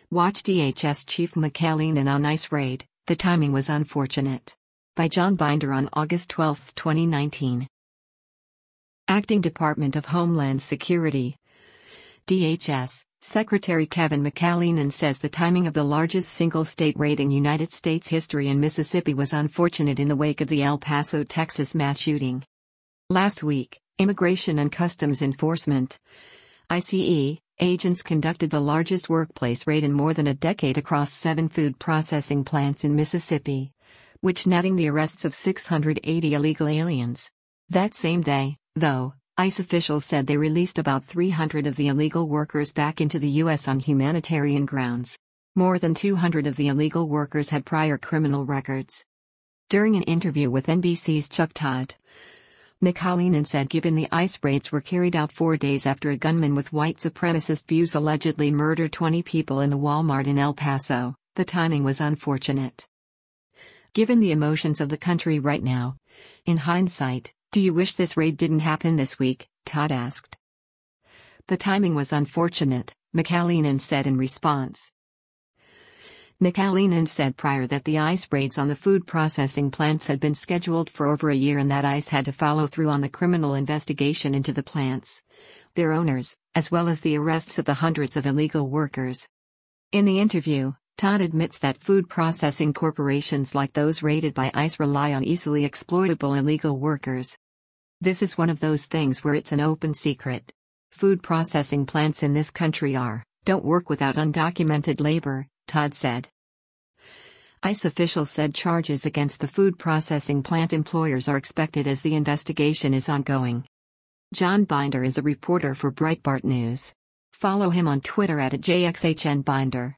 Watch DHS Chief McAleenan on ICE raid, the timing was unfortunate. By John Binder on August 12, 2019. Acting Department of Homeland Security DHS Secretary Kevin McAleenan says the timing of the largest single-state raid in United States history in Mississippi was unfortunate in the wake of the El Paso, Texas mass shooting. Last week, Immigration and Customs Enforcement (ICE) agents conducted the largest workplace raid in more than a decade across 7 food processing plants in Mississippi, which netting the arrests of 680 illegal aliens. That same day, though, ICE officials said they released about 300 of the illegal workers back into the U.S. on humanitarian grounds. More than 200 of the illegal workers had prior criminal records. During an interview with NBC's Chuck Todd, McAleenan said given the ICE raids were carried out 4 days after a gunman with white supremacist views allegedly murdered 20 people in the Walmart in El Paso, the timing was unfortunate. Given the emotions of the country right now, in hindsight, do you wish this raid didn't happen this week? Todd asked. The timing was unfortunate, McAleenan said in response. McAleenan said prior that the ICE raids on the food processing plants had been scheduled for over a year and that ICE had to follow through on the criminal investigation into the plants, their owners, as well as the arrests of the hundreds of illegal workers. In the interview, Todd admits that food processing corporations like those raided by ICE rely on easily exploitable illegal workers. This is one of those things where it's an open secret. Food processing plants in this country don't work without undocumented labor, Todd said. ICE officials said charges against the food processing plant employers are expected as the investigation is ongoing. John Binder is a reporter for Breitbart News. Follow him on Twitter @JXHNBinder.